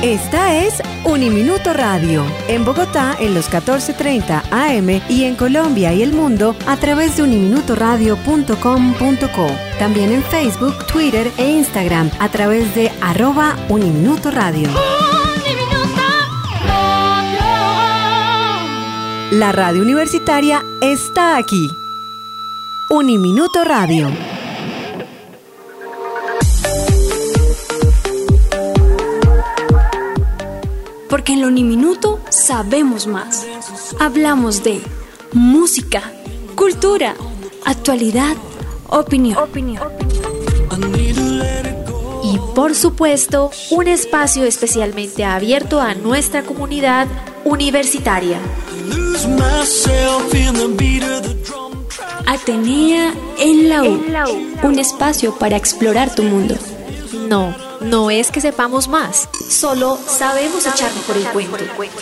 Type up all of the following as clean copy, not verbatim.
Esta es Uniminuto Radio, en Bogotá en los 14:30 AM y en Colombia y el mundo a través de uniminutoradio.com.co. También en Facebook, Twitter e Instagram a través de @Uniminutoradio. La radio universitaria está aquí. Uniminuto Radio. Porque en lo Uniminuto sabemos más. Hablamos de música, cultura, actualidad, opinión. Y por supuesto, un espacio especialmente abierto a nuestra comunidad universitaria. Atenea en la U, un espacio para explorar tu mundo. No es que sepamos más, solo sabemos echarnos por el cuento.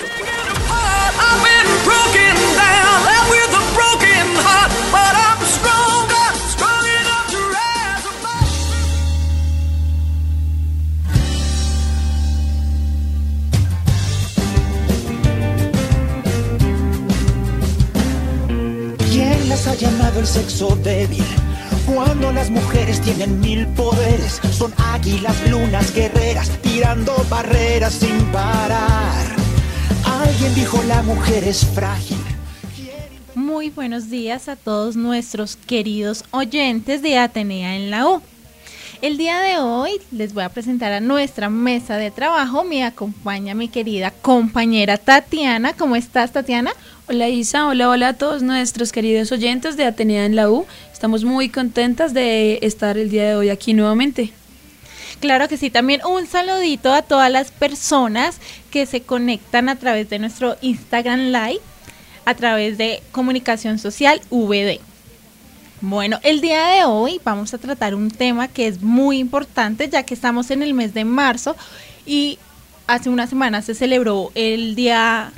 ¿Quién las ha llamado el sexo débil? Cuando las mujeres tienen 1000 poderes, son águilas, lunas, guerreras, tirando barreras sin parar. Alguien dijo la mujer es frágil. Muy buenos días a todos nuestros queridos oyentes de Atenea en la U. El día de hoy les voy a presentar a nuestra mesa de trabajo. Me acompaña mi querida compañera Tatiana. ¿Cómo estás, Tatiana? Hola Isa, hola a todos nuestros queridos oyentes de Atenea en la U. Estamos muy contentas de estar el día de hoy aquí nuevamente. Claro que sí, también un saludito a todas las personas que se conectan a través de nuestro Instagram Live, a través de Comunicación Social VD. Bueno, el día de hoy vamos a tratar un tema que es muy importante, ya que estamos en el mes de marzo y hace una semana se conmemoró el Día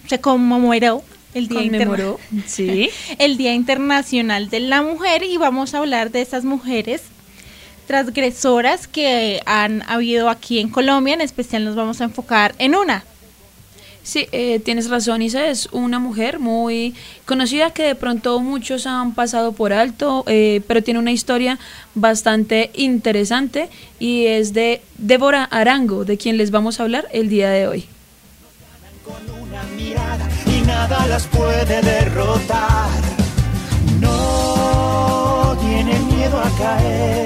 Internacional de la Mujer, y vamos a hablar de esas mujeres transgresoras que han habido aquí en Colombia. En especial nos vamos a enfocar en una. Sí, tienes razón, Isa, es una mujer muy conocida que de pronto muchos han pasado por alto, pero tiene una historia bastante interesante y es de Débora Arango, de quien les vamos a hablar el día de hoy. Con una mirada y nada las puede derrotar. No tienen miedo a caer,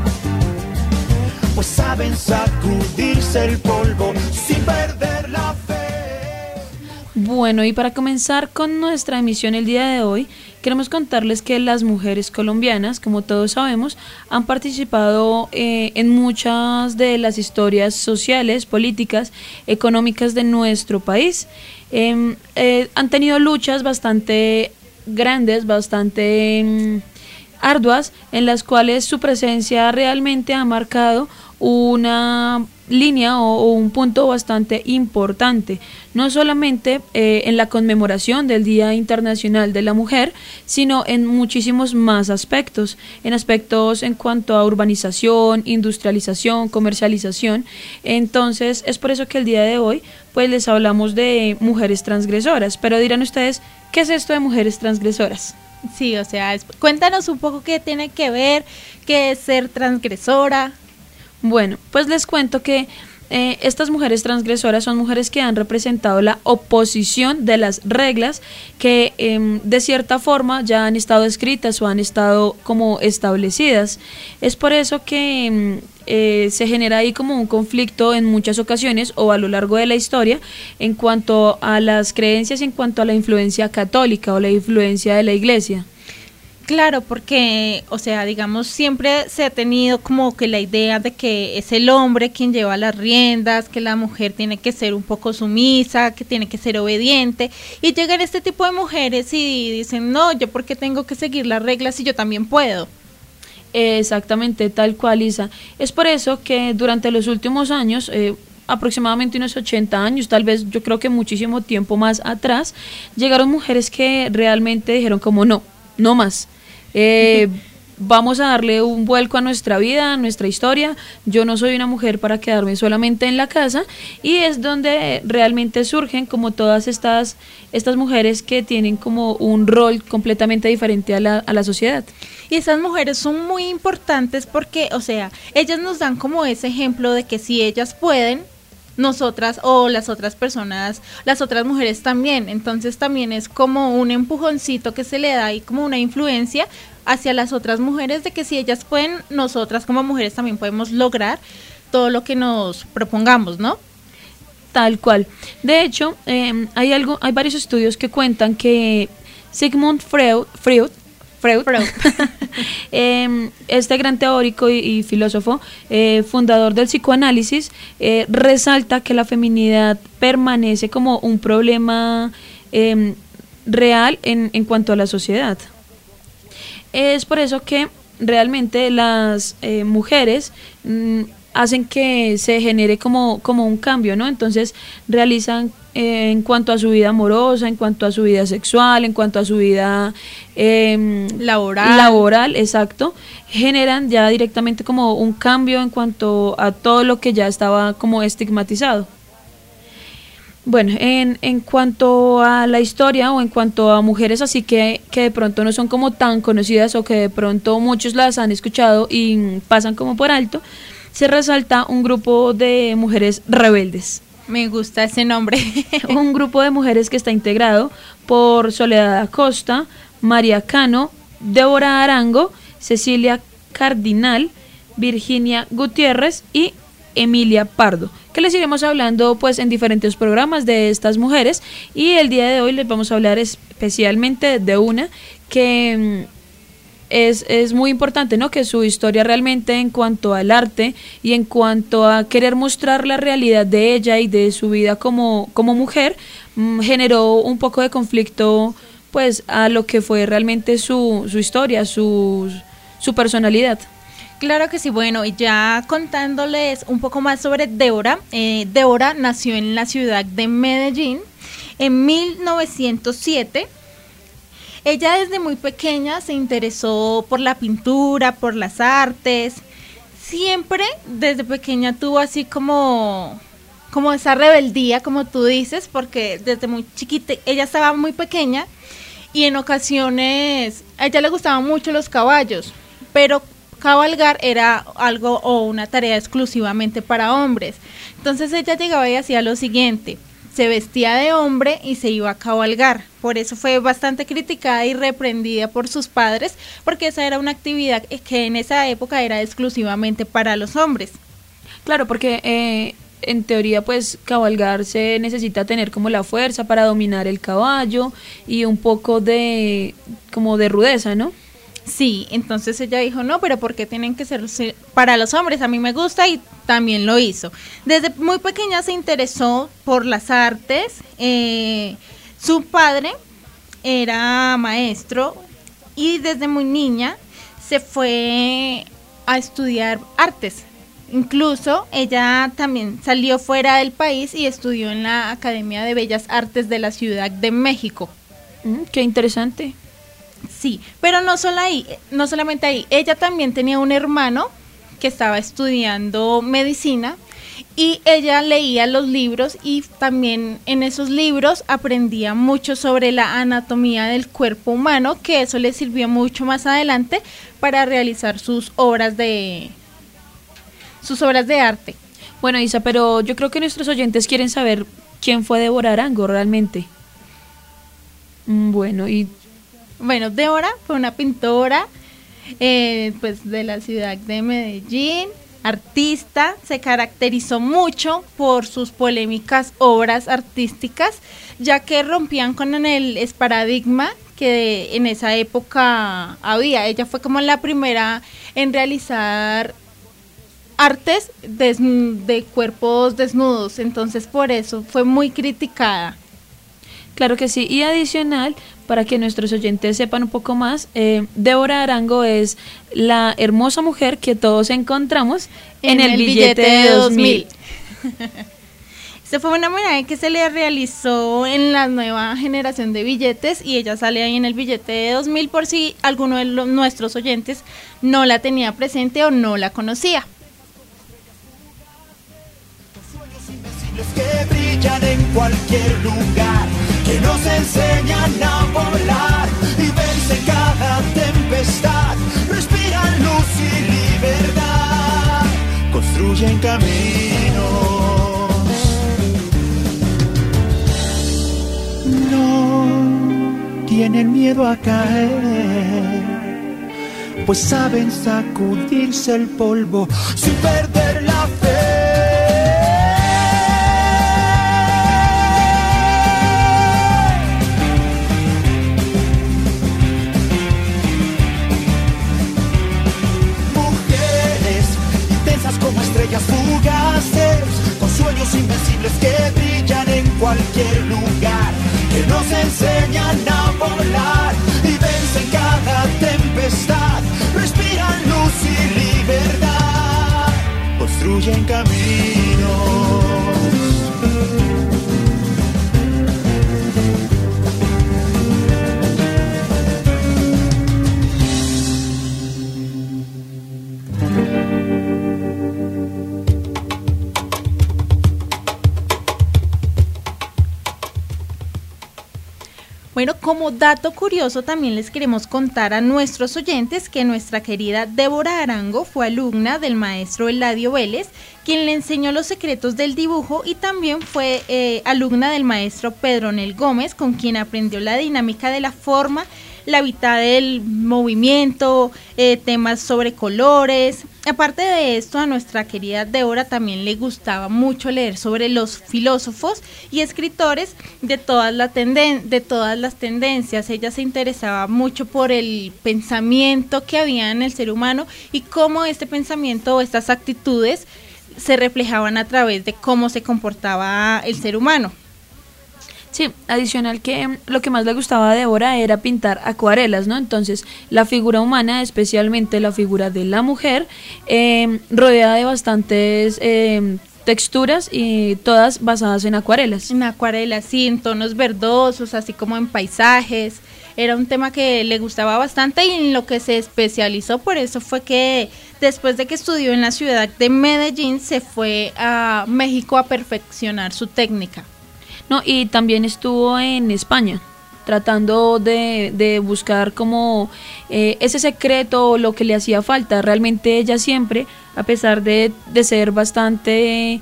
pues saben sacudirse el polvo sin perder la fe. Bueno, y para comenzar con nuestra emisión el día de hoy, queremos contarles que las mujeres colombianas, como todos sabemos, han participado en muchas de las historias sociales, políticas, económicas de nuestro país. Han tenido luchas bastante grandes, bastante arduas, en las cuales su presencia realmente ha marcado una línea o un punto bastante importante, no solamente en la conmemoración del Día Internacional de la Mujer, sino en muchísimos más aspectos, en cuanto a urbanización, industrialización, comercialización. Entonces es por eso que el día de hoy pues les hablamos de mujeres transgresoras, pero dirán ustedes, ¿qué es esto de mujeres transgresoras? Sí, o sea, cuéntanos un poco qué tiene que ver, qué es ser transgresora. Bueno, pues les cuento que estas mujeres transgresoras son mujeres que han representado la oposición de las reglas que de cierta forma ya han estado escritas o han estado como establecidas. Es por eso que se genera ahí como un conflicto en muchas ocasiones o a lo largo de la historia en cuanto a las creencias y en cuanto a la influencia católica o la influencia de la iglesia. Claro, porque, o sea, digamos, siempre se ha tenido como que la idea de que es el hombre quien lleva las riendas, que la mujer tiene que ser un poco sumisa, que tiene que ser obediente, y llegan este tipo de mujeres y dicen, no, yo por qué tengo que seguir las reglas si yo también puedo. Exactamente, tal cual, Isa. Es por eso que durante los últimos años, aproximadamente unos 80 años, tal vez yo creo que muchísimo tiempo más atrás, llegaron mujeres que realmente dijeron como no más. vamos a darle un vuelco a nuestra vida, a nuestra historia. Yo no soy una mujer para quedarme solamente en la casa, y es donde realmente surgen como todas estas mujeres que tienen como un rol completamente diferente a la sociedad. Y esas mujeres son muy importantes porque, o sea, ellas nos dan como ese ejemplo de que si ellas pueden, nosotras o las otras personas, las otras mujeres también. Entonces también es como un empujoncito que se le da y como una influencia hacia las otras mujeres de que si ellas pueden, nosotras como mujeres también podemos lograr todo lo que nos propongamos, ¿no? Tal cual. De hecho, hay varios estudios que cuentan que Sigmund Freud este gran teórico y filósofo, fundador del psicoanálisis, resalta que la feminidad permanece como un problema real en cuanto a la sociedad. Es por eso que realmente las mujeres hacen que se genere como un cambio, ¿no? Entonces realizan en cuanto a su vida amorosa, en cuanto a su vida sexual, en cuanto a su vida laboral, exacto, generan ya directamente como un cambio en cuanto a todo lo que ya estaba como estigmatizado. Bueno, en cuanto a la historia o en cuanto a mujeres así que de pronto no son como tan conocidas o que de pronto muchos las han escuchado y pasan como por alto, se resalta un grupo de mujeres rebeldes. Me gusta ese nombre. Un grupo de mujeres que está integrado por Soledad Acosta, María Cano, Débora Arango, Cecilia Cardinal, Virginia Gutiérrez y Emilia Pardo, que les iremos hablando pues en diferentes programas de estas mujeres, y el día de hoy les vamos a hablar especialmente de una que es muy importante, ¿no? Que su historia realmente en cuanto al arte y en cuanto a querer mostrar la realidad de ella y de su vida como mujer, generó un poco de conflicto pues a lo que fue realmente su historia, su personalidad. Claro que sí. Bueno, y ya contándoles un poco más sobre Débora. Débora nació en la ciudad de Medellín en 1907. Ella desde muy pequeña se interesó por la pintura, por las artes. Siempre desde pequeña tuvo así como esa rebeldía, como tú dices, porque desde muy chiquita, ella estaba muy pequeña y en ocasiones a ella le gustaban mucho los caballos, pero cabalgar era algo o una tarea exclusivamente para hombres. Entonces ella llegaba y hacía lo siguiente: se vestía de hombre y se iba a cabalgar. Por eso fue bastante criticada y reprendida por sus padres, porque esa era una actividad que en esa época era exclusivamente para los hombres. Claro, porque en teoría pues cabalgar se necesita tener como la fuerza para dominar el caballo y un poco de rudeza, ¿no? Sí, entonces ella dijo, no, pero ¿por qué tienen que ser para los hombres? A mí me gusta, y también lo hizo. Desde muy pequeña se interesó por las artes. Su padre era maestro y desde muy niña se fue a estudiar artes. Incluso ella también salió fuera del país y estudió en la Academia de Bellas Artes de la Ciudad de México. Qué interesante. Sí, pero no solamente ahí. Ella también tenía un hermano que estaba estudiando medicina y ella leía los libros, y también en esos libros aprendía mucho sobre la anatomía del cuerpo humano, que eso le sirvió mucho más adelante para realizar sus obras de arte. Bueno, Isa, pero yo creo que nuestros oyentes quieren saber quién fue Débora Arango realmente. Bueno, Débora fue una pintora pues de la ciudad de Medellín, artista. Se caracterizó mucho por sus polémicas obras artísticas, ya que rompían con el paradigma que en esa época había. Ella fue como la primera en realizar artes de cuerpos desnudos, entonces por eso fue muy criticada. Claro que sí, y adicional, para que nuestros oyentes sepan un poco más, Débora Arango es la hermosa mujer que todos encontramos en el billete de 2000. Este fue un homenaje que se le realizó en la nueva generación de billetes y ella sale ahí en el billete de 2000 por si alguno de nuestros oyentes no la tenía presente o no la conocía. Que brillan en cualquier lugar, que nos enseñan a volar y vencen cada tempestad, respiran luz y libertad, construyen caminos, no tienen miedo a caer, pues saben sacudirse el polvo sin perder la fe. Como estrellas fugaces, con sueños invencibles que brillan en cualquier lugar, que nos enseñan a volar y vencen cada tempestad, respiran luz y libertad, construyen caminos. Bueno, como dato curioso también les queremos contar a nuestros oyentes que nuestra querida Débora Arango fue alumna del maestro Eladio Vélez, quien le enseñó los secretos del dibujo, y también fue alumna del maestro Pedro Nel Gómez, con quien aprendió la dinámica de la forma, la mitad del movimiento, temas sobre colores. Aparte de esto, a nuestra querida Débora también le gustaba mucho leer sobre los filósofos y escritores de todas las tendencias. Ella se interesaba mucho por el pensamiento que había en el ser humano y cómo este pensamiento o estas actitudes se reflejaban a través de cómo se comportaba el ser humano. Sí, adicional que lo que más le gustaba a Débora era pintar acuarelas, ¿no? Entonces, la figura humana, especialmente la figura de la mujer, rodeada de bastantes texturas y todas basadas en acuarelas. En acuarelas, sí, en tonos verdosos, así como en paisajes. Era un tema que le gustaba bastante y en lo que se especializó. Por eso fue que después de que estudió en la ciudad de Medellín, se fue a México a perfeccionar su técnica. No, y también estuvo en España tratando de buscar como ese secreto, lo que le hacía falta. Realmente ella siempre, a pesar de ser bastante,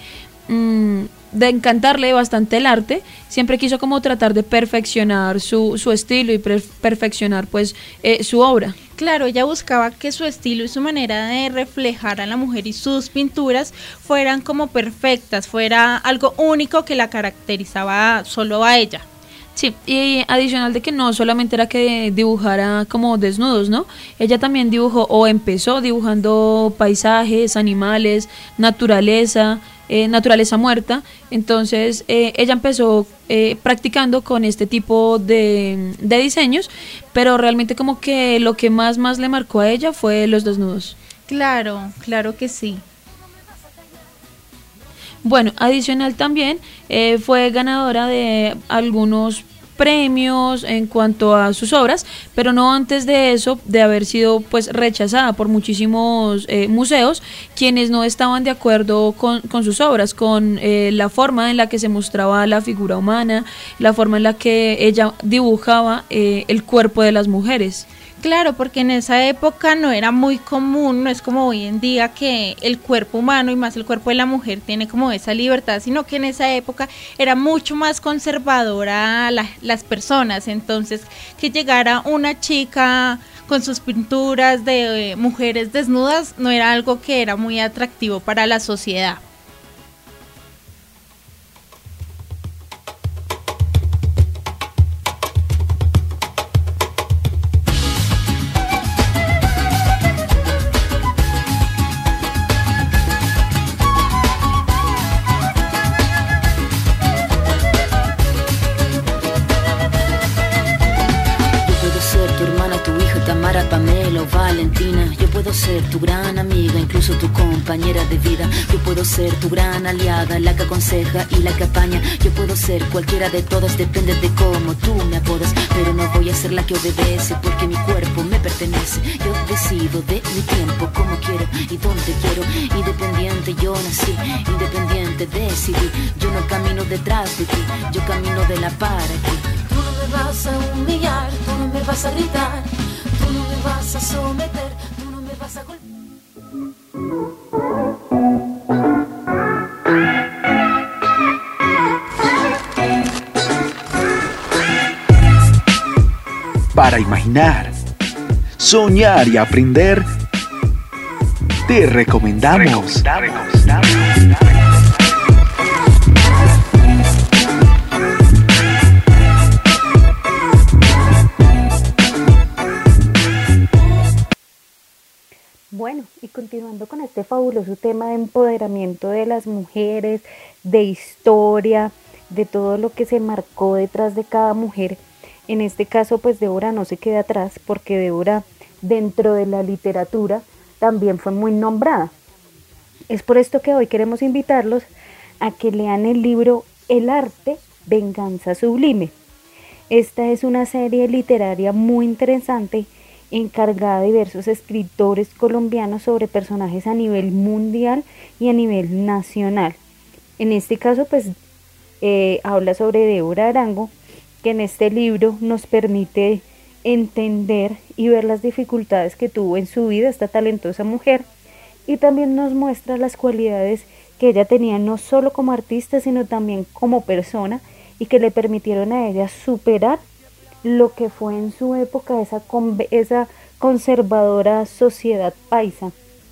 de encantarle bastante el arte, siempre quiso como tratar de perfeccionar su estilo y perfeccionar pues su obra. Claro, ella buscaba que su estilo y su manera de reflejar a la mujer y sus pinturas fueran como perfectas, fuera algo único que la caracterizaba solo a ella. Sí, y adicional de que no solamente era que dibujara como desnudos, ¿no? Ella también dibujó o empezó dibujando paisajes, animales, naturaleza muerta. Entonces ella empezó practicando con este tipo de diseños, pero realmente como que lo que más le marcó a ella fue los desnudos. Claro, claro que sí. Bueno, adicional también fue ganadora de algunos premios en cuanto a sus obras, pero no antes de eso, de haber sido pues rechazada por muchísimos museos, quienes no estaban de acuerdo con sus obras, con la forma en la que se mostraba la figura humana, la forma en la que ella dibujaba el cuerpo de las mujeres. Claro, porque en esa época no era muy común, no es como hoy en día que el cuerpo humano y más el cuerpo de la mujer tiene como esa libertad, sino que en esa época era mucho más conservadora las personas. Entonces, que llegara una chica con sus pinturas de mujeres desnudas no era algo que era muy atractivo para la sociedad. Valentina. Yo puedo ser tu gran amiga, incluso tu compañera de vida. Yo puedo ser tu gran aliada, la que aconseja y la que apaña. Yo puedo ser cualquiera de todas, depende de cómo tú me apodas. Pero no voy a ser la que obedece, porque mi cuerpo me pertenece. Yo decido de mi tiempo, como quiero y donde quiero. Independiente yo nací, independiente decidí. Yo no camino detrás de ti, yo camino de la para aquí. Tú no me vas a humillar, tú no me vas a gritar, tú no me vas a someter, tú no me vas a golpear. Para imaginar, soñar y aprender, te recomendamos. Bueno, y continuando con este fabuloso tema de empoderamiento de las mujeres, de historia, de todo lo que se marcó detrás de cada mujer, en este caso pues Débora no se queda atrás, porque Débora dentro de la literatura también fue muy nombrada. Es por esto que hoy queremos invitarlos a que lean el libro El arte, venganza sublime. Esta es una serie literaria muy interesante, encargada de diversos escritores colombianos sobre personajes a nivel mundial y a nivel nacional. En este caso pues habla sobre Débora Arango, que en este libro nos permite entender y ver las dificultades que tuvo en su vida esta talentosa mujer, y también nos muestra las cualidades que ella tenía no solo como artista sino también como persona, y que le permitieron a ella superar lo que fue en su época esa conservadora sociedad paisa.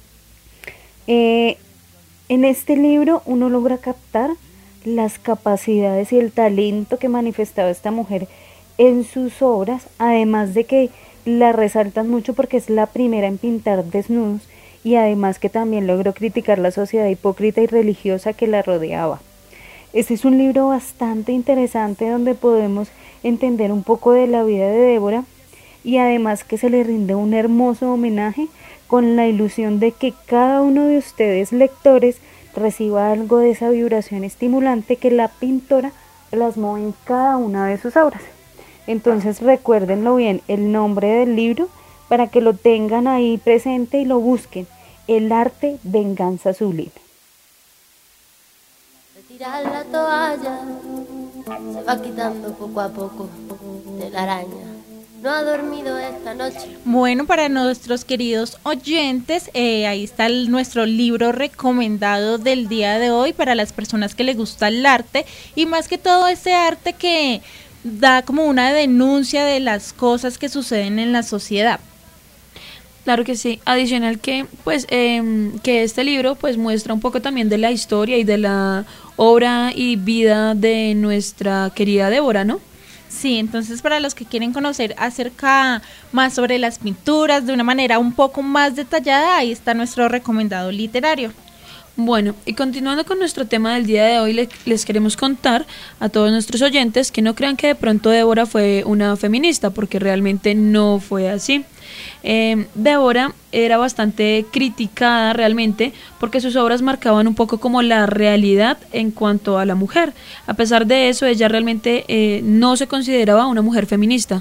En este libro uno logra captar las capacidades y el talento que manifestaba esta mujer en sus obras, además de que la resaltan mucho porque es la primera en pintar desnudos, y además que también logró criticar la sociedad hipócrita y religiosa que la rodeaba. Este es un libro bastante interesante donde podemos entender un poco de la vida de Débora, y además que se le rinde un hermoso homenaje con la ilusión de que cada uno de ustedes lectores reciba algo de esa vibración estimulante que la pintora plasmó en cada una de sus obras. Entonces recuérdenlo bien, el nombre del libro, para que lo tengan ahí presente y lo busquen: El arte, venganza sublime. Retirar la toalla, se va quitando poco a poco de la araña. No ha dormido esta noche. Bueno, para nuestros queridos oyentes, ahí está nuestro libro recomendado del día de hoy para las personas que les gusta el arte, y más que todo ese arte que da como una denuncia de las cosas que suceden en la sociedad. Claro que sí. Adicional que pues que este libro pues muestra un poco también de la historia y de la obra y vida de nuestra querida Débora, ¿no? Sí, entonces para los que quieren conocer acerca más sobre las pinturas de una manera un poco más detallada, ahí está nuestro recomendado literario. Bueno, y continuando con nuestro tema del día de hoy, les queremos contar a todos nuestros oyentes que no crean que de pronto Débora fue una feminista, porque realmente no fue así. Débora era bastante criticada realmente porque sus obras marcaban un poco como la realidad en cuanto a la mujer. A pesar de eso, ella realmente no se consideraba una mujer feminista.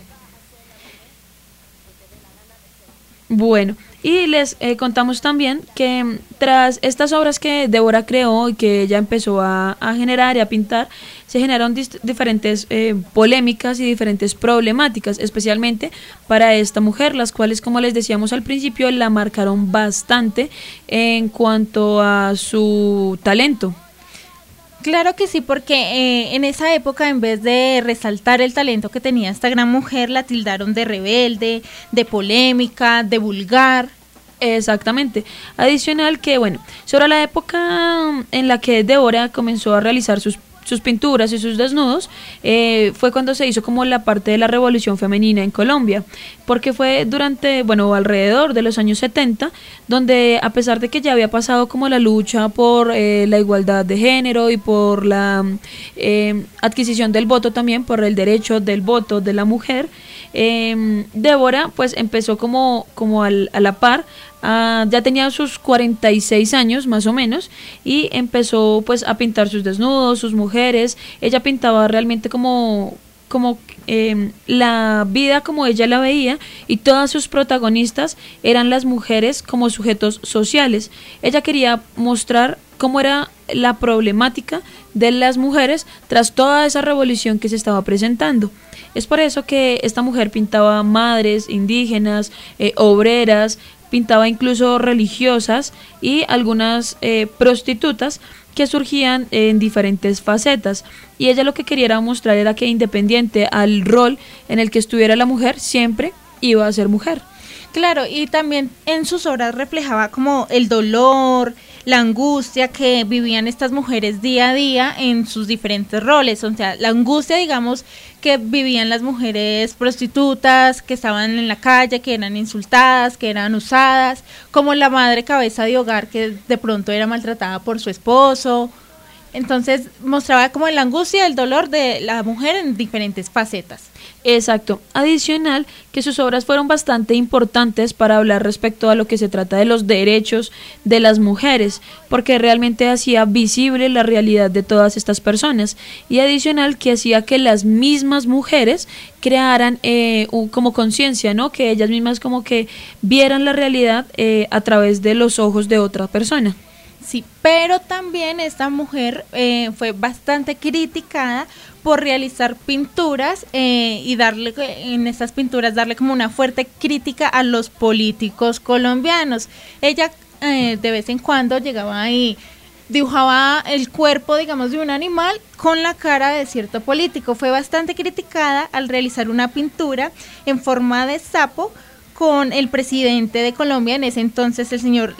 Bueno, y les contamos también que tras estas obras que Débora creó y que ella empezó a generar y a pintar, se generaron diferentes polémicas y diferentes problemáticas, especialmente para esta mujer, las cuales, como les decíamos al principio, la marcaron bastante en cuanto a su talento. Claro que sí, porque en esa época, en vez de resaltar el talento que tenía esta gran mujer, la tildaron de rebelde, de polémica, de vulgar. Exactamente. Adicional que, bueno, sobre la época en la que Débora comenzó a realizar sus sus pinturas y sus desnudos, fue cuando se hizo como la parte de la revolución femenina en Colombia, porque fue durante, bueno, alrededor de los años 70, donde a pesar de que ya había pasado como la lucha por la igualdad de género y por la adquisición del voto también, por el derecho del voto de la mujer, Débora pues empezó como a la par. Ya tenía sus 46 años más o menos y empezó pues a pintar sus desnudos, sus mujeres. Ella pintaba realmente como la vida como ella la veía, y todas sus protagonistas eran las mujeres como sujetos sociales. Ella quería mostrar cómo era la problemática de las mujeres tras toda esa revolución que se estaba presentando. Es por eso que esta mujer pintaba madres, indígenas, obreras, pintaba incluso religiosas y algunas prostitutas que surgían en diferentes facetas, y ella lo que quería mostrar era que independiente al rol en el que estuviera la mujer, siempre iba a ser mujer. Claro, y también en sus obras reflejaba como el dolor, la angustia que vivían estas mujeres día a día en sus diferentes roles. O sea, la angustia, digamos, que vivían las mujeres prostitutas, que estaban en la calle, que eran insultadas, que eran usadas, como la madre cabeza de hogar que de pronto era maltratada por su esposo. Entonces mostraba como la angustia, el dolor de la mujer en diferentes facetas. Exacto. Adicional, que sus obras fueron bastante importantes para hablar respecto a lo que se trata de los derechos de las mujeres, porque realmente hacía visible la realidad de todas estas personas, y adicional que hacía que las mismas mujeres crearan como conciencia, ¿no? Que ellas mismas como que vieran la realidad a través de los ojos de otra persona. Sí, pero también esta mujer fue bastante criticada por realizar pinturas y darle en estas pinturas darle como una fuerte crítica a los políticos colombianos. Ella de vez en cuando llegaba y dibujaba el cuerpo, digamos, de un animal con la cara de cierto político. Fue bastante criticada al realizar una pintura en forma de sapo con el presidente de Colombia en ese entonces, el señor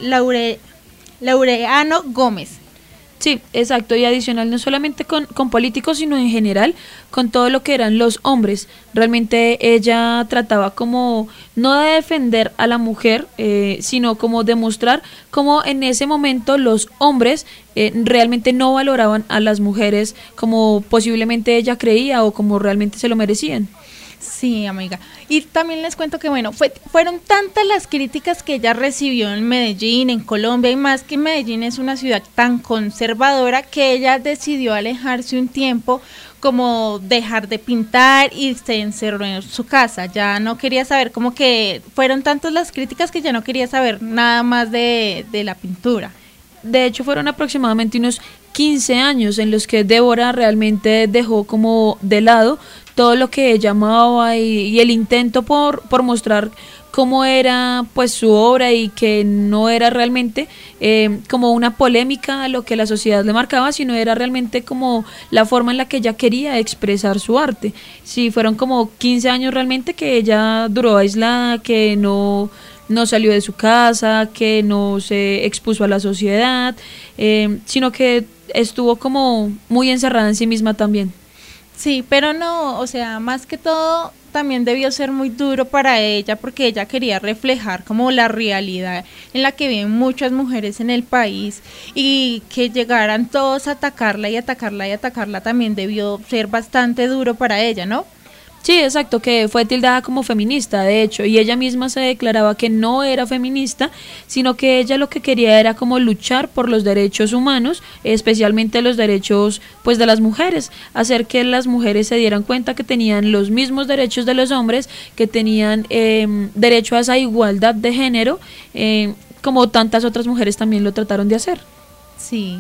Laureano Gómez. Sí, exacto, y adicional no solamente con políticos, sino en general con todo lo que eran los hombres. Realmente ella trataba como no de defender a la mujer, sino como demostrar cómo en ese momento los hombres realmente no valoraban a las mujeres como posiblemente ella creía o como realmente se lo merecían. Sí, amiga. Y también les cuento que, bueno, fueron tantas las críticas que ella recibió en Medellín, en Colombia, y más que Medellín es una ciudad tan conservadora, que ella decidió alejarse un tiempo, como dejar de pintar, y se encerró en su casa. Ya no quería saber, como que fueron tantas las críticas que ya no quería saber nada más de la pintura. De hecho, fueron aproximadamente unos 15 años en los que Débora realmente dejó como de lado todo lo que ella amaba y el intento por mostrar cómo era pues su obra, y que no era realmente como una polémica a lo que la sociedad le marcaba, sino era realmente como la forma en la que ella quería expresar su arte. Sí, fueron como 15 años realmente que ella duró aislada, que no salió de su casa, que no se expuso a la sociedad, sino que estuvo como muy encerrada en sí misma también. Sí, pero no, o sea, más que todo también debió ser muy duro para ella, porque ella quería reflejar como la realidad en la que viven muchas mujeres en el país, y que llegaran todos a atacarla y atacarla y atacarla también debió ser bastante duro para ella, ¿no? Sí, exacto, que fue tildada como feminista, de hecho, y ella misma se declaraba que no era feminista, sino que ella lo que quería era como luchar por los derechos humanos, especialmente los derechos pues de las mujeres, hacer que las mujeres se dieran cuenta que tenían los mismos derechos de los hombres, que tenían derecho a esa igualdad de género, como tantas otras mujeres también lo trataron de hacer. Sí.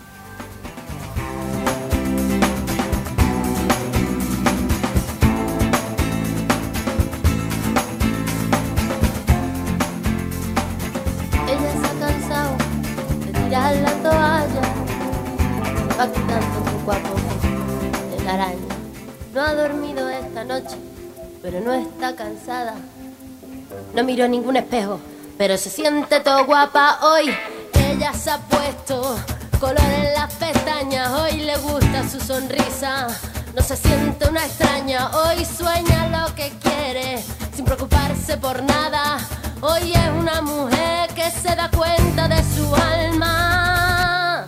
La toalla va quitando poco a poco de la araña. No ha dormido esta noche, pero no está cansada. No miró ningún espejo, pero se siente todo guapa hoy. Ella se ha puesto color en las pestañas. Hoy le gusta su sonrisa, no se siente una extraña. Hoy sueña lo que quiere, sin preocuparse por nada. Hoy es una mujer que se da cuenta de su alma.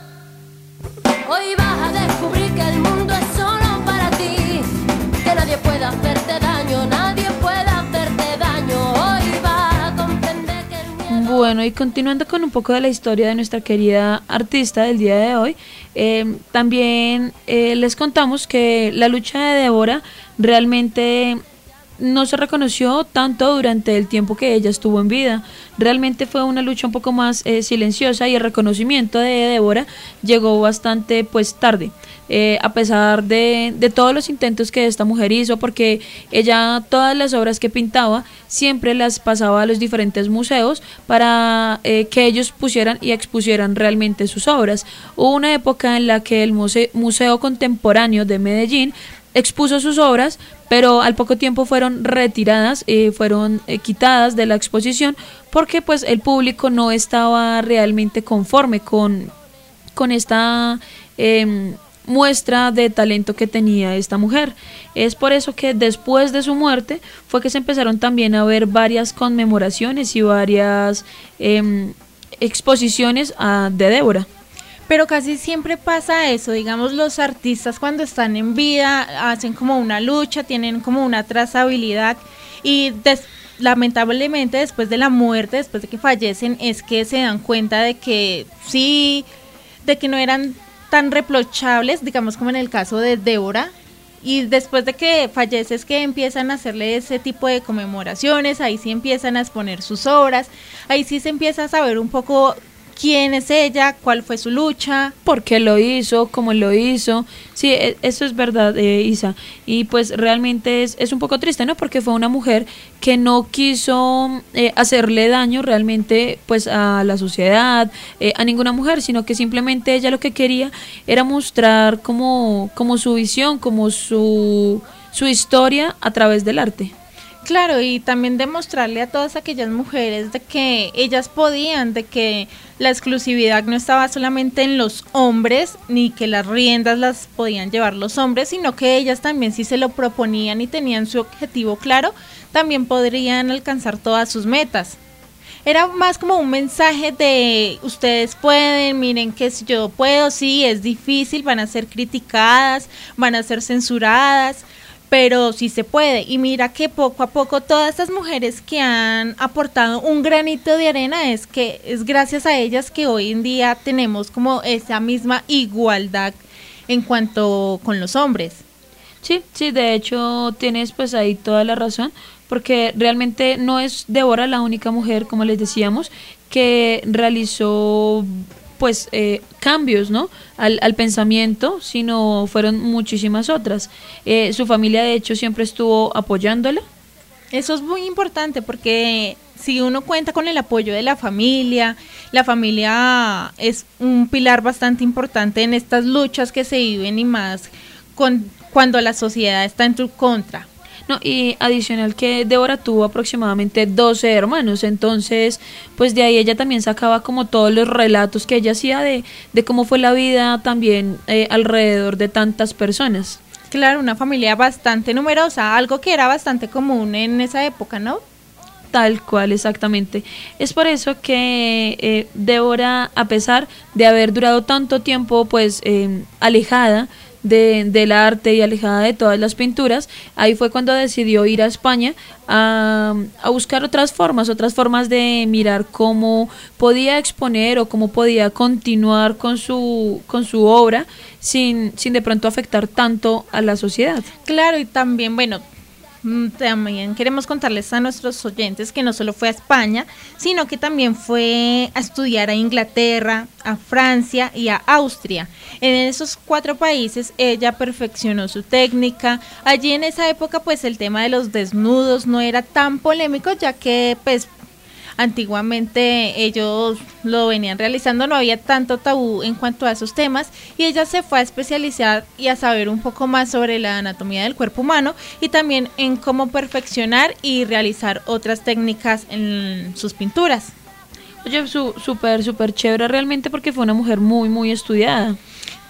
Hoy vas a descubrir que el mundo es solo para ti, que nadie puede hacerte daño, nadie puede hacerte daño. Hoy vas a comprender que el miedo... Bueno, y continuando con un poco de la historia de nuestra querida artista del día de hoy, también les contamos que la lucha de Débora realmente no se reconoció tanto durante el tiempo que ella estuvo en vida. Realmente fue una lucha un poco más silenciosa, y el reconocimiento de Débora llegó bastante pues tarde, a pesar de todos los intentos que esta mujer hizo, porque ella todas las obras que pintaba siempre las pasaba a los diferentes museos para que ellos pusieran y expusieran realmente sus obras. Hubo una época en la que el Museo Contemporáneo de Medellín expuso sus obras, pero al poco tiempo fueron retiradas, fueron quitadas de la exposición, porque pues el público no estaba realmente conforme con esta muestra de talento que tenía esta mujer. Es por eso que después de su muerte fue que se empezaron también a ver varias conmemoraciones y varias exposiciones de Débora. Pero casi siempre pasa eso, digamos, los artistas cuando están en vida hacen como una lucha, tienen como una trazabilidad, y lamentablemente después de la muerte, después de que fallecen, es que se dan cuenta de que sí, de que no eran tan reprochables, digamos como en el caso de Débora, y después de que fallece es que empiezan a hacerle ese tipo de conmemoraciones, ahí sí empiezan a exponer sus obras, ahí sí se empieza a saber un poco quién es ella, cuál fue su lucha, por qué lo hizo, cómo lo hizo. Sí, eso es verdad, Isa. Y pues realmente es un poco triste, ¿no? Porque fue una mujer que no quiso hacerle daño realmente pues a la sociedad, a ninguna mujer, sino que simplemente ella lo que quería era mostrar como su visión, como su historia a través del arte. Claro, y también demostrarle a todas aquellas mujeres de que ellas podían, de que la exclusividad no estaba solamente en los hombres, ni que las riendas las podían llevar los hombres, sino que ellas también, si se lo proponían y tenían su objetivo claro, también podrían alcanzar todas sus metas. Era más como un mensaje de ustedes pueden, miren que si yo puedo, sí, es difícil, van a ser criticadas, van a ser censuradas, pero sí se puede. Y mira que poco a poco todas estas mujeres que han aportado un granito de arena, es que es gracias a ellas que hoy en día tenemos como esa misma igualdad en cuanto con los hombres. Sí, de hecho tienes pues ahí toda la razón, porque realmente no es Débora la única mujer, como les decíamos, que realizó pues cambios, ¿no? al pensamiento, sino fueron muchísimas otras. Su familia de hecho siempre estuvo apoyándola. Eso es muy importante, porque si uno cuenta con el apoyo de la familia es un pilar bastante importante en estas luchas que se viven, y más cuando la sociedad está en tu contra. No, y adicional que Débora tuvo aproximadamente 12 hermanos, entonces pues de ahí ella también sacaba como todos los relatos que ella hacía de cómo fue la vida también alrededor de tantas personas. Claro, una familia bastante numerosa, algo que era bastante común en esa época, ¿no? Tal cual, exactamente. Es por eso que Débora, a pesar de haber durado tanto tiempo pues alejada del arte y alejada de todas las pinturas, ahí fue cuando decidió ir a España a buscar otras formas de mirar cómo podía exponer o cómo podía continuar con su obra sin de pronto afectar tanto a la sociedad. Claro, y también, bueno, también queremos contarles a nuestros oyentes que no solo fue a España, sino que también fue a estudiar a Inglaterra, a Francia y a Austria. En esos 4 países ella perfeccionó su técnica. Allí en esa época pues el tema de los desnudos no era tan polémico, ya que pues antiguamente ellos lo venían realizando, no había tanto tabú en cuanto a esos temas, y ella se fue a especializar y a saber un poco más sobre la anatomía del cuerpo humano, y también en cómo perfeccionar y realizar otras técnicas en sus pinturas. Oye, súper chévere realmente, porque fue una mujer muy estudiada.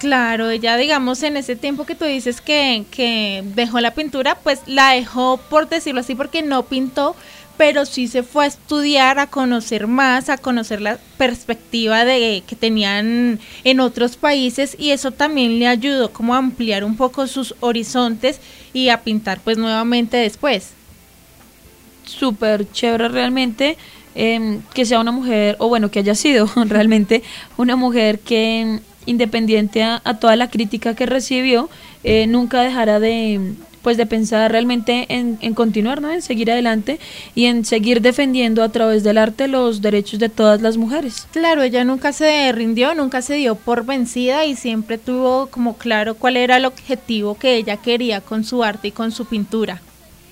Claro, ella, digamos, en ese tiempo que tú dices que dejó la pintura, pues la dejó, por decirlo así, porque no pintó, pero sí se fue a estudiar, a conocer más, a conocer la perspectiva de que tenían en otros países, y eso también le ayudó como a ampliar un poco sus horizontes y a pintar pues nuevamente después. Súper chévere realmente que sea una mujer, o bueno, que haya sido realmente una mujer que independiente a toda la crítica que recibió, nunca dejara de pensar realmente en continuar, ¿no? En seguir adelante y en seguir defendiendo a través del arte los derechos de todas las mujeres. Claro, ella nunca se rindió, nunca se dio por vencida y siempre tuvo como claro cuál era el objetivo que ella quería con su arte y con su pintura.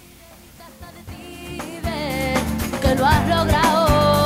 Que lo has logrado.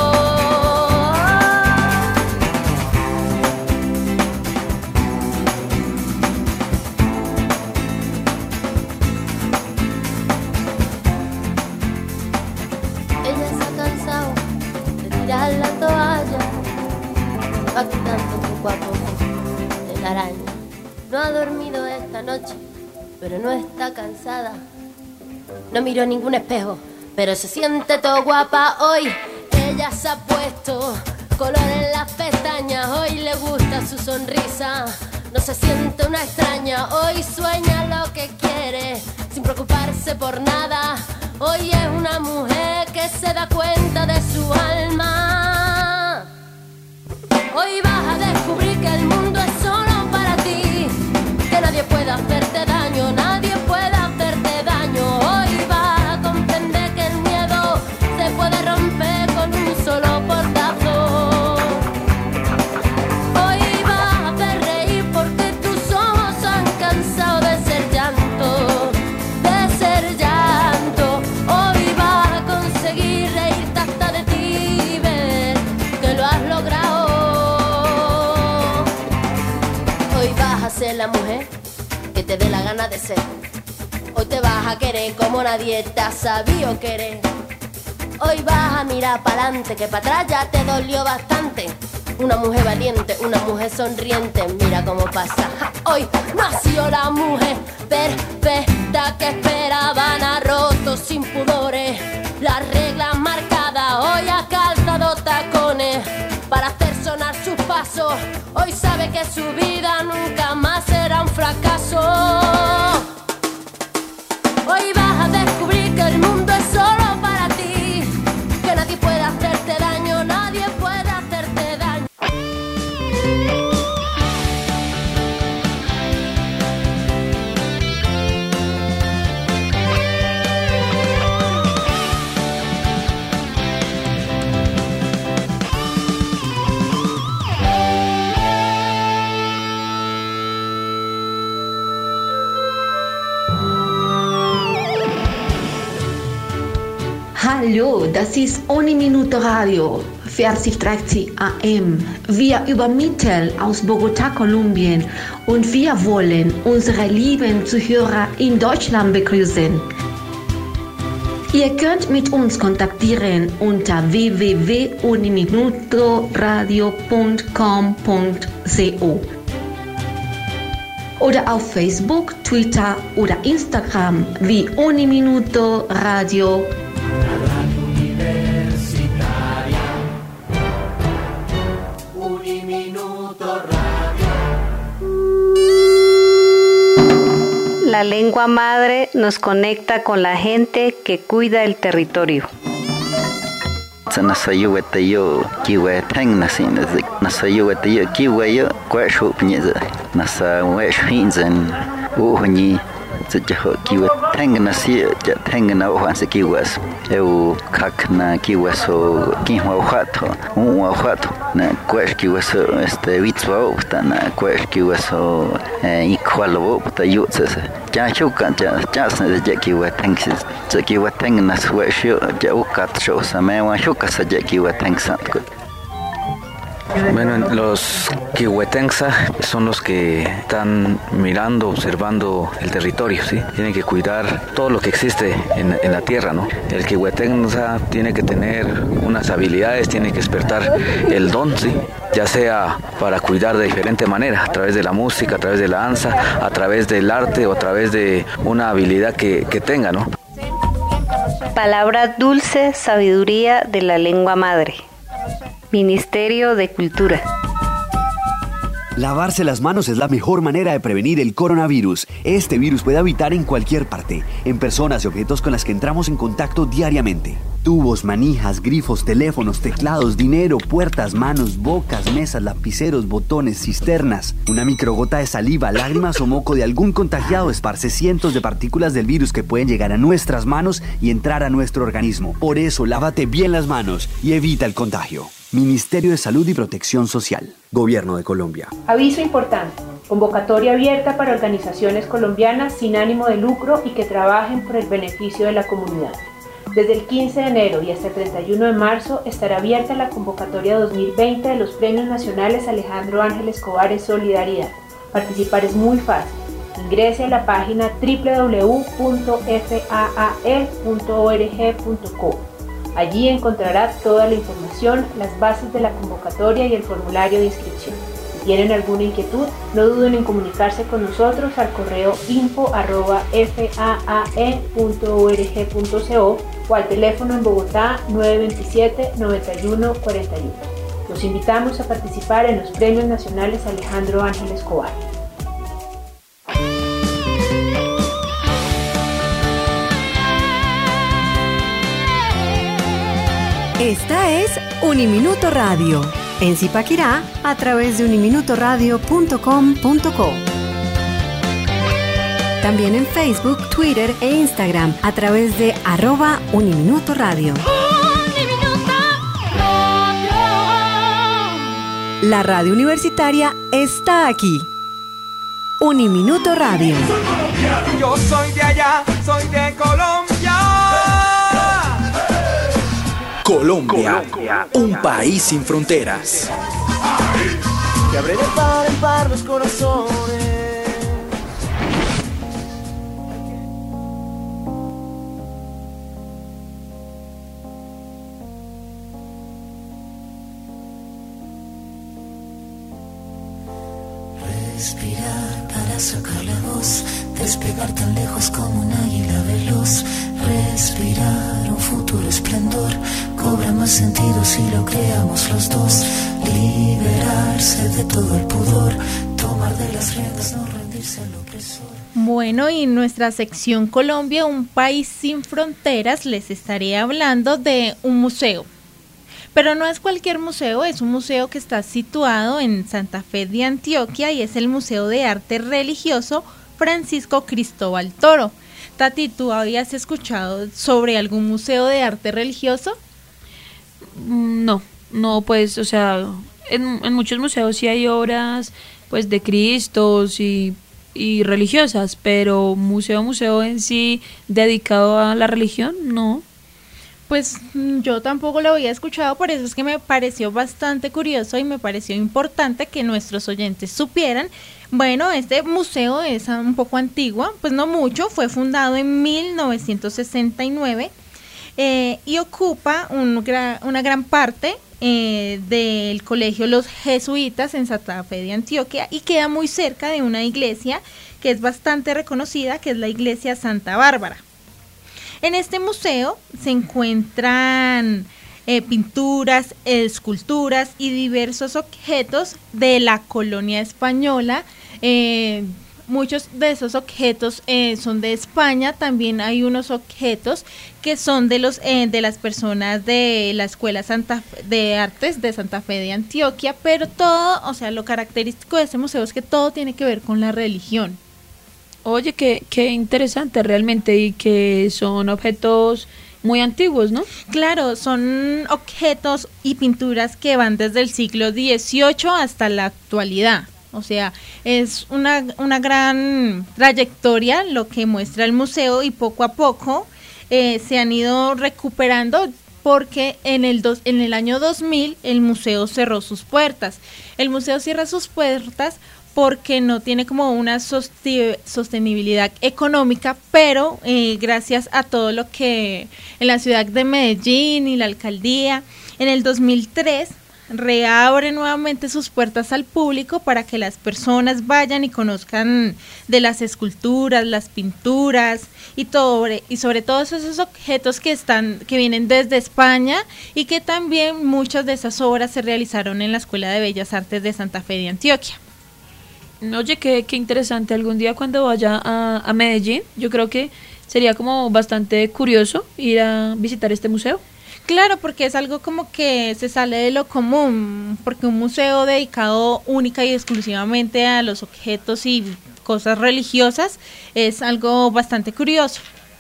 Ella se ha cansado de tirar la toalla, va quitando poco a poco de la araña. No ha dormido esta noche, pero no está cansada. No miró ningún espejo, pero se siente todo guapa hoy. Ella se ha puesto color en las pestañas, hoy le gusta su sonrisa. No se siente una extraña, hoy sueña lo que quiere, sin preocuparse por nada. Hoy es una mujer que se da cuenta de su alma. Hoy vas a descubrir que el mundo es solo para ti, que nadie puede hacerte daño, nadie puede hacerte daño. Hoy vas a comprender que el miedo se puede romper con un solo portazo. Hoy vas a hacer reír porque tus ojos han cansado de ser llanto, de ser llanto. Hoy vas a conseguir reírte hasta de ti, ver que lo has logrado. Hoy vas a ser la mujer que te dé la gana de ser. Hoy te vas a querer como nadie te ha sabido querer. Hoy vas a mirar para adelante, que para atrás ya te dolió bastante. Una mujer valiente, una mujer sonriente, mira cómo pasa. Hoy nació la mujer perfecta que esperaban, ha roto sin pudores las reglas marcadas. Hoy ha calzado tacones para hacer sonar sus pasos. Hoy sabe que su vida nunca más será un fracaso. Hoy vas a descubrir que el mundo es solo para ti, que nadie puede hacerte daño, nadie puede hacerte daño. Hallo, das ist Uniminute Radio, 4030 AM. Wir übermitteln aus Bogotá, Kolumbien, und wir wollen unsere lieben Zuhörer in Deutschland begrüßen. Ihr könnt mit uns kontaktieren unter www.uniminutoradio.com.co oder auf Facebook, Twitter oder Instagram wie Uniminuto Radio. La lengua madre nos conecta con la gente que cuida el territorio. kiwa tengna si ja tengna wan se kiwas eu kakna kiwaso kinwa khato un khato na kwesh kiwaso witswa na kwesh kiwaso ikwalo ta yutse ja chukan ja sne ja kiwa tengsis ja kiwa tengna swesho ja ukat sho samewa shuka sa ja kiwa tengsat Bueno, los Kihuetensa son los que están mirando, observando el territorio, ¿sí? Tienen que cuidar todo lo que existe en la tierra, ¿no? El Kihuetensa tiene que tener unas habilidades, tiene que despertar el don, ¿sí? Ya sea para cuidar de diferente manera, a través de la música, a través de la danza, a través del arte o a través de una habilidad que tenga, ¿no? Palabra dulce, sabiduría de la lengua madre. Ministerio de Cultura. Lavarse las manos es la mejor manera de prevenir el coronavirus. Este virus puede habitar en cualquier parte, en personas y objetos con las que entramos en contacto diariamente. Tubos, manijas, grifos, teléfonos, teclados, dinero, puertas, manos, bocas, mesas, lapiceros, botones, cisternas. Una microgota de saliva, lágrimas o moco de algún contagiado esparce cientos de partículas del virus que pueden llegar a nuestras manos y entrar a nuestro organismo. Por eso, lávate bien las manos y evita el contagio. Ministerio de Salud y Protección Social. Gobierno de Colombia. Aviso importante. Convocatoria abierta para organizaciones colombianas sin ánimo de lucro y que trabajen por el beneficio de la comunidad. Desde el 15 de enero y hasta el 31 de marzo estará abierta la convocatoria 2020 de los Premios Nacionales Alejandro Ángel Escobar Solidaridad. Participar es muy fácil. Ingrese a la página www.faae.org.co. Allí encontrará toda la información, las bases de la convocatoria y el formulario de inscripción. Si tienen alguna inquietud, no duden en comunicarse con nosotros al correo info@faae.org.co o al teléfono en Bogotá 927-9141. Los invitamos a participar en los Premios Nacionales Alejandro Ángel Escobar. Esta es Uniminuto Radio, en Zipaquirá a través de uniminutoradio.com.co. También en Facebook, Twitter e Instagram a través de @Uniminutoradio. La radio universitaria está aquí. Uniminuto Radio. Yo soy de allá, soy de Colombia. Colombia, un país sin fronteras. Que abre de par en par los corazones. Respirar para sacar la voz, despegar tan lejos como un águila veloz. Respirar un futuro esplendor, cobra más sentido si lo creamos los dos. Liberarse de todo el pudor, tomar de las riendas, no rendirse al opresor. Bueno, y en nuestra sección Colombia, un país sin fronteras, les estaré hablando de un museo. Pero no es cualquier museo, es un museo que está situado en Santa Fe de Antioquia y es el Museo de Arte Religioso Francisco Cristóbal Toro. Tati, ¿tú habías escuchado sobre algún museo de arte religioso? No, pues, o sea, en muchos museos sí hay obras, pues, de Cristos y religiosas, pero museo en sí dedicado a la religión, no. Pues yo tampoco lo había escuchado, por eso es que me pareció bastante curioso y me pareció importante que nuestros oyentes supieran. Bueno, este museo es un poco antiguo, pues no mucho, fue fundado en 1969 y ocupa una gran parte del colegio Los Jesuitas en Santa Fe de Antioquia y queda muy cerca de una iglesia que es bastante reconocida, que es la iglesia Santa Bárbara. En este museo se encuentran pinturas, esculturas y diversos objetos de la colonia española. Muchos de esos objetos son de España. También hay unos objetos que son de las personas de la Escuela de Artes de Santa Fe de Antioquia, pero todo, o sea, lo característico de este museo es que todo tiene que ver con la religión. Oye, qué interesante realmente, y que son objetos muy antiguos, ¿no? Claro, son objetos y pinturas que van desde el siglo XVIII hasta la actualidad. O sea, es una gran trayectoria lo que muestra el museo y poco a poco se han ido recuperando porque en el año 2000 el museo cerró sus puertas. El museo cierra sus puertas porque no tiene como una sostenibilidad económica, pero gracias a todo lo que en la ciudad de Medellín y la alcaldía, en el 2003 reabre nuevamente sus puertas al público para que las personas vayan y conozcan de las esculturas, las pinturas y sobre todo esos objetos que vienen desde España, y que también muchas de esas obras se realizaron en la Escuela de Bellas Artes de Santa Fe de Antioquia. Oye, qué interesante. Algún día cuando vaya a Medellín, yo creo que sería como bastante curioso ir a visitar este museo. Claro, porque es algo como que se sale de lo común, porque un museo dedicado única y exclusivamente a los objetos y cosas religiosas es algo bastante curioso.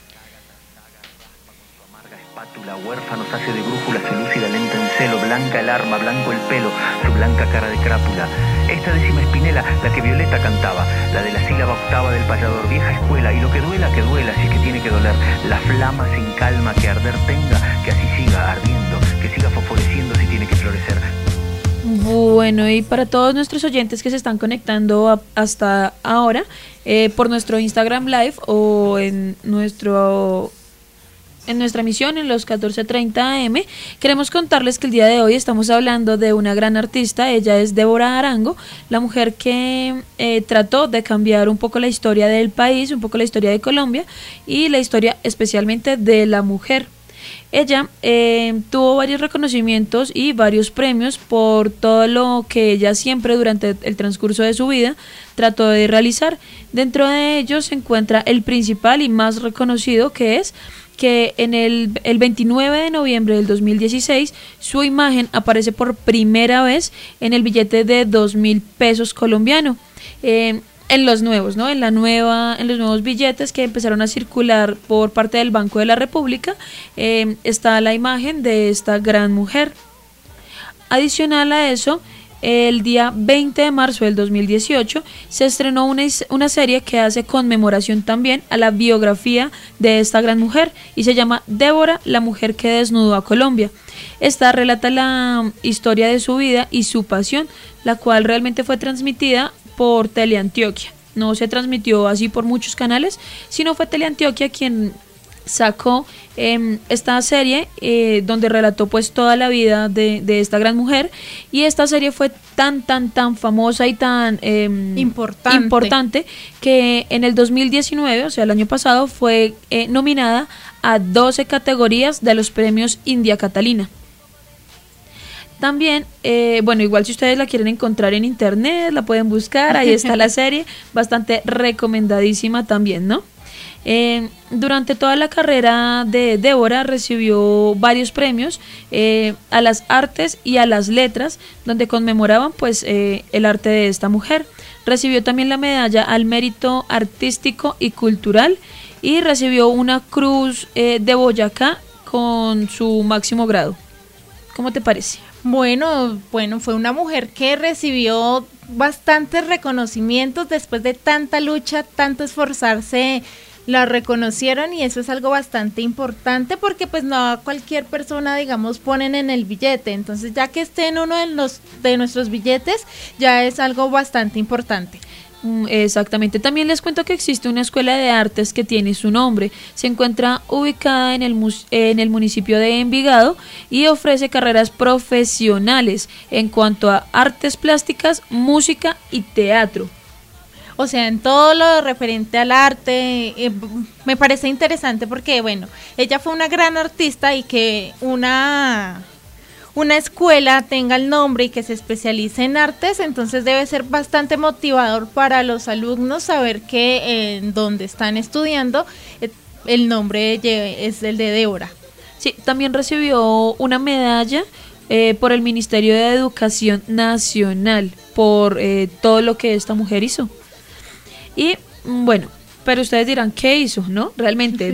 La huérfanos hace de brújula, se lúcida lenta en celo, blanca el arma, blanco el pelo, su blanca cara de crápula. Esta décima espinela, la que Violeta cantaba, la de la sílaba octava del payador, vieja escuela, y lo que duela, si es que tiene que doler, la flama sin calma que arder tenga, que así siga ardiendo, que siga fosforeciendo si tiene que florecer. Bueno, y para todos nuestros oyentes que se están conectando hasta ahora, por nuestro Instagram Live o en nuestra emisión en los 14:30 AM, queremos contarles que el día de hoy estamos hablando de una gran artista. Ella es Débora Arango, la mujer que trató de cambiar un poco la historia del país, un poco la historia de Colombia y la historia especialmente de la mujer. Ella tuvo varios reconocimientos y varios premios por todo lo que ella siempre durante el transcurso de su vida trató de realizar. Dentro de ellos se encuentra el principal y más reconocido, que es que en el 29 de noviembre del 2016 su imagen aparece por primera vez en el billete de 2.000 pesos colombiano, en los nuevos, ¿no? En los nuevos billetes que empezaron a circular por parte del Banco de la República, está la imagen de esta gran mujer. Adicional a eso, el día 20 de marzo del 2018 se estrenó una serie que hace conmemoración también a la biografía de esta gran mujer y se llama Débora, la mujer que desnudó a Colombia. Esta relata la historia de su vida y su pasión, la cual realmente fue transmitida por Teleantioquia. No se transmitió así por muchos canales, sino fue Teleantioquia quien sacó esta serie donde relató pues toda la vida de esta gran mujer, y esta serie fue tan famosa y tan importante que en el 2019, o sea el año pasado, fue nominada a 12 categorías de los premios India Catalina. También, bueno, igual si ustedes la quieren encontrar en internet, la pueden buscar, ahí está la serie, bastante recomendadísima también, ¿no? Durante toda la carrera de Débora recibió varios premios a las artes y a las letras, donde conmemoraban pues el arte de esta mujer. Recibió también la medalla al mérito artístico y cultural y recibió una cruz de Boyacá con su máximo grado. ¿Cómo te parece? Bueno, fue una mujer que recibió bastantes reconocimientos después de tanta lucha, tanto esforzarse. La reconocieron, y eso es algo bastante importante porque pues no a cualquier persona, digamos, ponen en el billete. Entonces ya que esté en uno de nuestros billetes ya es algo bastante importante. Exactamente. También les cuento que existe una escuela de artes que tiene su nombre. Se encuentra ubicada en el municipio de Envigado y ofrece carreras profesionales en cuanto a artes plásticas, música y teatro. O sea, en todo lo referente al arte, me parece interesante porque, bueno, ella fue una gran artista, y que una escuela tenga el nombre y que se especialice en artes, entonces debe ser bastante motivador para los alumnos saber que en donde están estudiando el nombre es el de Débora. Sí, también recibió una medalla por el Ministerio de Educación Nacional por todo lo que esta mujer hizo. Y bueno, pero ustedes dirán, ¿qué hizo? ¿No? Realmente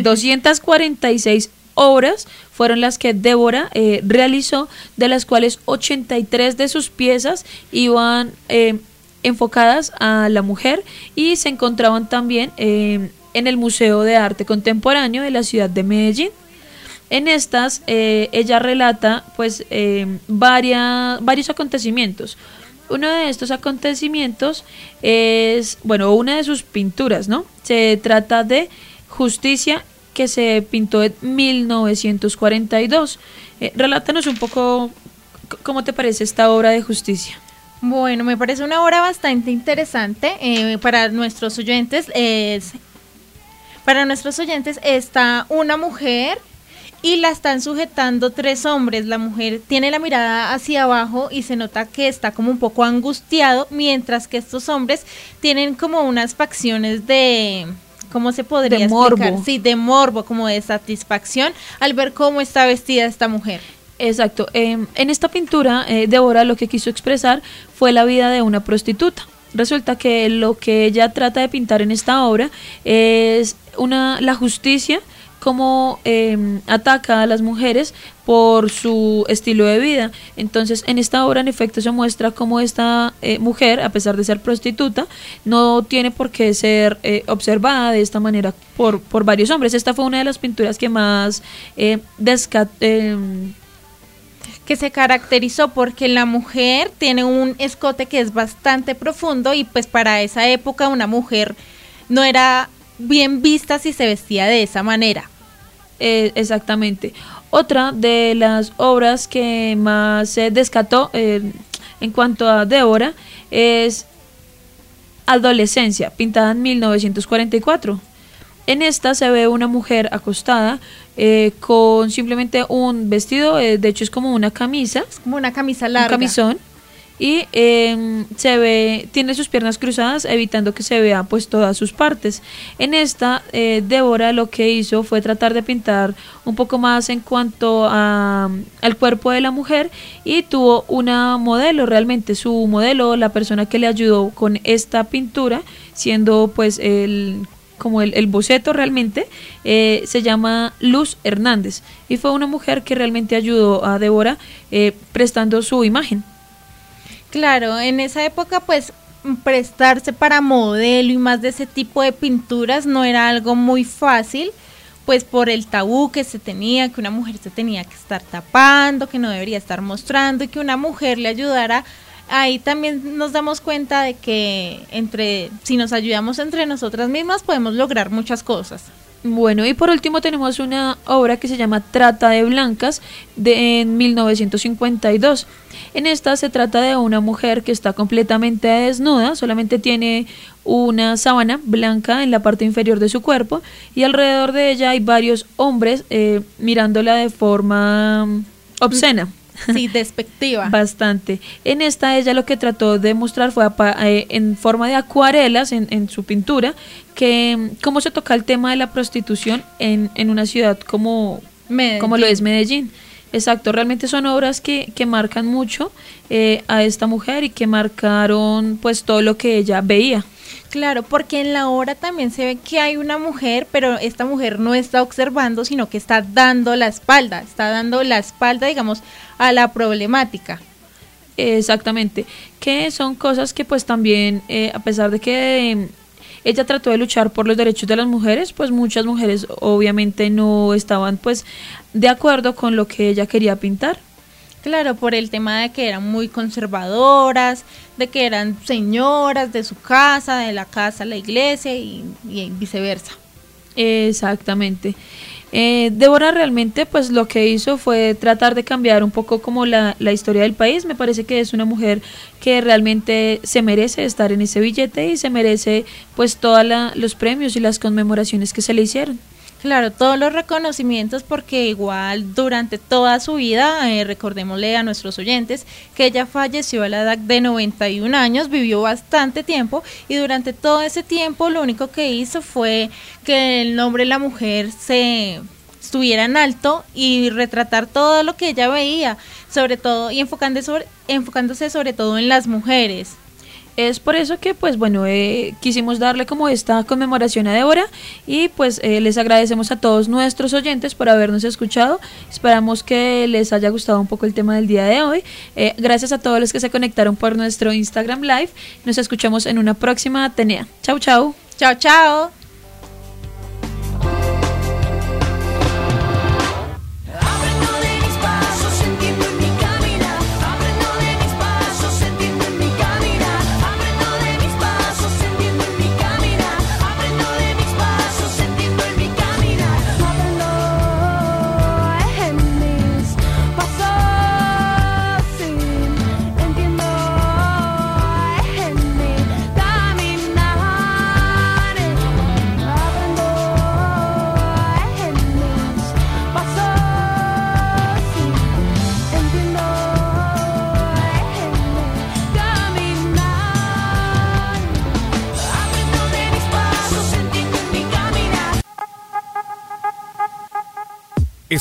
246 obras fueron las que Débora realizó, de las cuales 83 de sus piezas iban enfocadas a la mujer y se encontraban también en el Museo de Arte Contemporáneo de la ciudad de Medellín. En estas ella relata pues varios acontecimientos. Uno de estos acontecimientos es, bueno, una de sus pinturas, ¿no? Se trata de Justicia, que se pintó en 1942. Relátanos un poco cómo te parece esta obra de Justicia. Bueno, me parece una obra bastante interesante para nuestros oyentes. Para nuestros oyentes está una mujer y la están sujetando 3 hombres. La mujer tiene la mirada hacia abajo y se nota que está como un poco angustiado, mientras que estos hombres tienen como unas facciones de... ¿Cómo se podría explicar? Morbo. Sí, de morbo, como de satisfacción al ver cómo está vestida esta mujer. Exacto. En esta pintura, Débora lo que quiso expresar fue la vida de una prostituta. Resulta que lo que ella trata de pintar en esta obra es la justicia, cómo ataca a las mujeres por su estilo de vida. Entonces, en esta obra, en efecto, se muestra cómo esta mujer, a pesar de ser prostituta, no tiene por qué ser observada de esta manera por varios hombres. Esta fue una de las pinturas que más que se caracterizó porque la mujer tiene un escote que es bastante profundo y pues para esa época una mujer no era bien vista si se vestía de esa manera. Exactamente. Otra de las obras que más se descató en cuanto a Débora es Adolescencia, pintada en 1944. En esta se ve una mujer acostada con simplemente un vestido, de hecho es como una camisa. Es como una camisa larga. Un camisón. Y tiene sus piernas cruzadas, evitando que se vea pues todas sus partes. En esta, Débora lo que hizo fue tratar de pintar un poco más en cuanto al cuerpo de la mujer, y tuvo una modelo, realmente su modelo, la persona que le ayudó con esta pintura, siendo pues como el boceto realmente, se llama Luz Hernández, y fue una mujer que realmente ayudó a Débora prestando su imagen. Claro, en esa época pues prestarse para modelo y más de ese tipo de pinturas no era algo muy fácil, pues por el tabú que se tenía, que una mujer se tenía que estar tapando, que no debería estar mostrando, y que una mujer le ayudara. Ahí también nos damos cuenta de que si nos ayudamos entre nosotras mismas podemos lograr muchas cosas. Bueno, y por último tenemos una obra que se llama Trata de Blancas en 1952. En esta se trata de una mujer que está completamente desnuda, solamente tiene una sábana blanca en la parte inferior de su cuerpo, y alrededor de ella hay varios hombres mirándola de forma obscena. Sí, despectiva. Bastante. En esta ella lo que trató de mostrar fue en forma de acuarelas en su pintura, que cómo se toca el tema de la prostitución en una ciudad como lo es Medellín. Exacto, realmente son obras que marcan mucho a esta mujer y que marcaron pues todo lo que ella veía. Claro, porque en la obra también se ve que hay una mujer, pero esta mujer no está observando, sino que está dando la espalda, digamos, a la problemática. Exactamente, que son cosas que pues también, a pesar de que ella trató de luchar por los derechos de las mujeres, pues muchas mujeres obviamente no estaban pues de acuerdo con lo que ella quería pintar. Claro, por el tema de que eran muy conservadoras, de que eran señoras de su casa, de la casa a la iglesia y viceversa. Exactamente. Débora realmente pues lo que hizo fue tratar de cambiar un poco como la historia del país. Me parece que es una mujer que realmente se merece estar en ese billete y se merece pues todos los premios y las conmemoraciones que se le hicieron. Claro, todos los reconocimientos, porque igual durante toda su vida, recordémosle a nuestros oyentes que ella falleció a la edad de 91 años, vivió bastante tiempo, y durante todo ese tiempo lo único que hizo fue que el nombre de la mujer estuviera en alto y retratar todo lo que ella veía, sobre todo, y enfocándose sobre todo en las mujeres. Es por eso que pues bueno, quisimos darle como esta conmemoración a Débora, y pues les agradecemos a todos nuestros oyentes por habernos escuchado. Esperamos que les haya gustado un poco el tema del día de hoy. Gracias a todos los que se conectaron por nuestro Instagram Live. Nos escuchamos en una próxima Atenea. Chau, chau. Chao, chao.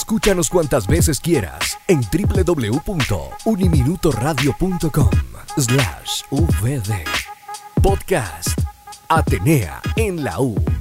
Escúchanos cuantas veces quieras en www.uniminutoradio.com/vd. Podcast Atenea en la U.